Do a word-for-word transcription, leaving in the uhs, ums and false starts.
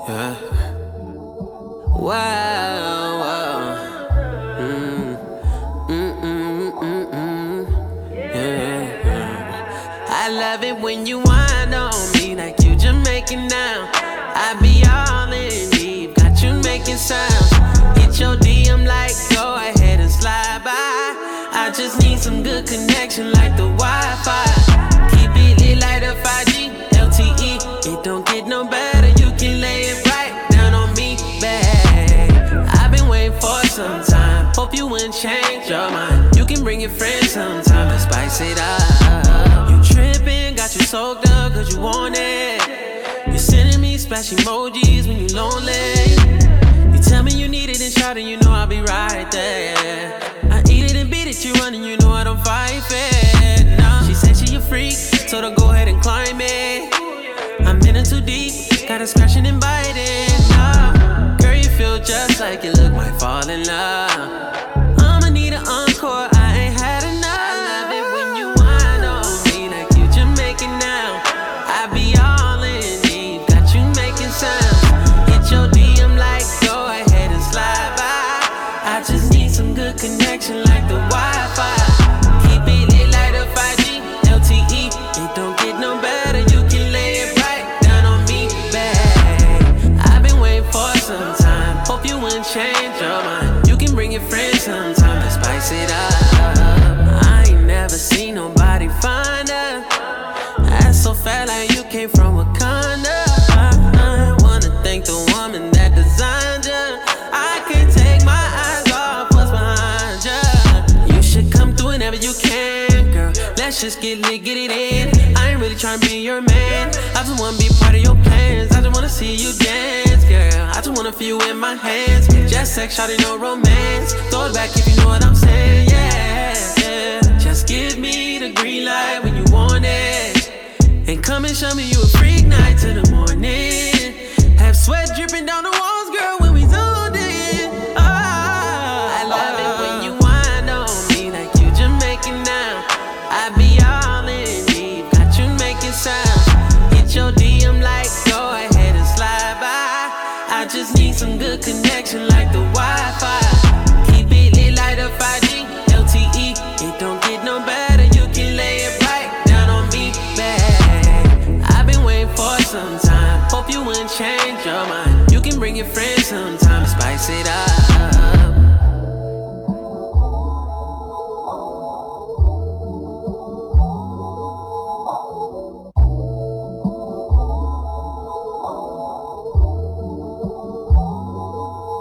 Yeah. Wow, wow. Mm. Mm, mm, mm, mm. Yeah. I love it when you whine on me like you Jamaican now. I be all in deep, got you making sounds. Hit your D M like go ahead and slide by. I just need some good connection like the Wi-Fi. Keep it lit like the five G, L T E. It don't get no better, you can lay it right down on me, babe. I've been waiting for some time, hope you wouldn't change your mind. You can bring your friends sometime to spice it up. You tripping, got you soaked up cause you want it. You sending me splash emojis when you lonely. You tell me you need it and shout it, you know I'll be right there. I eat it and beat it, you running, you know I don't fight fair. No. She said she a freak, so to go ahead and climb it. I'm in it too deep, got her scratching and biting. No. Girl, you feel just like you look might fall in love. I'ma need an encore, I ain't had enough. I love it when you whine on me like you Jamaican now. I be all in deep, got you making sounds. Hit your D M like go ahead and slide by. I just need some good connection like the Wi-Fi. Keep it lit like the five G, L T E. It don't get no better, you can lay it right down on me, babe. I've been waiting for some time, hope you wouldn't change your mind. You can bring your friends sometime to spice it up. I ain't never seen nobody finer. That's so fat like you came from Wakanda. I wanna thank the woman that designed ya. I can't take my eyes off what's behind ya. You should come through whenever you can, girl. Let's just get lit, get it in. I ain't really tryna be your man, I just wanna be part of your plans. I just wanna see you dance, girl. I just wanna feel you in my hands. Just sex, shawty, no romance. Throw it back if you know what I'm saying, yeah, yeah. Just give me the green light when you want it, and come and show me you a freak night to the